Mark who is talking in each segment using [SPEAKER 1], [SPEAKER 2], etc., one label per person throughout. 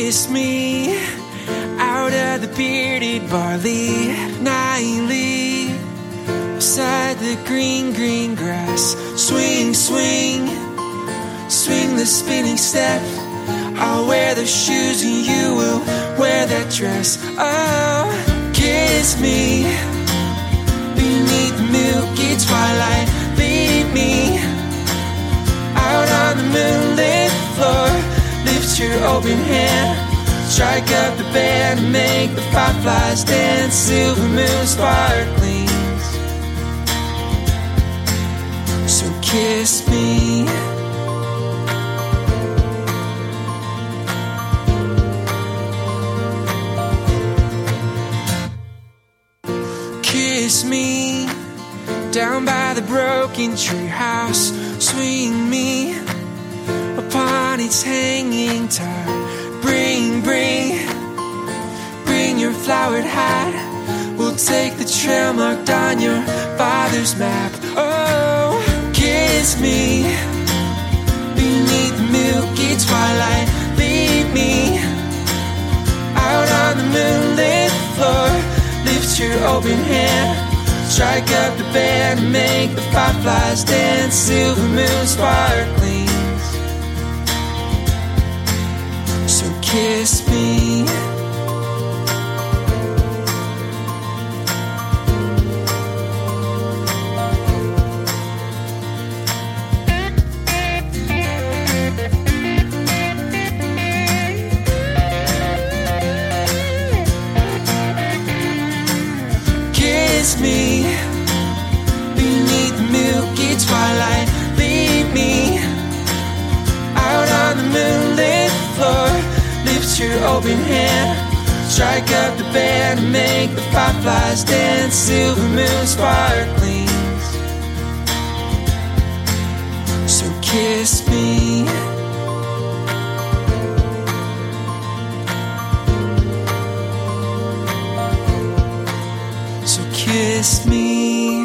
[SPEAKER 1] Kiss me out of the bearded barley nightly, beside the green, green grass. Swing, swing, swing the spinning step. I'll wear the shoes and you will wear that dress. Oh, kiss me beneath the milky twilight. Lead me out on the moonlit floor. Lift your open hand, strike up the band, make the fireflies dance. Silver moon sparklings, so kiss me. Kiss me down by the broken tree house. Swing me upon its hanging top. Bring, bring, bring your flowered hat. We'll take the trail marked on your father's map. Oh, kiss me beneath the milky twilight. Lead me out on the moonlit floor. Lift your open hand, strike up the band, make the fireflies dance. Silver moon sparklings, so kiss me. Kiss me beneath the milky twilight. Lead me out on the moonlit floor. Lift your open hand, strike up the band, make the fireflies dance. Silver moon sparklings, so kiss me. So kiss me.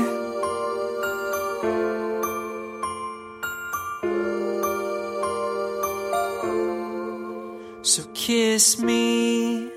[SPEAKER 1] So kiss me.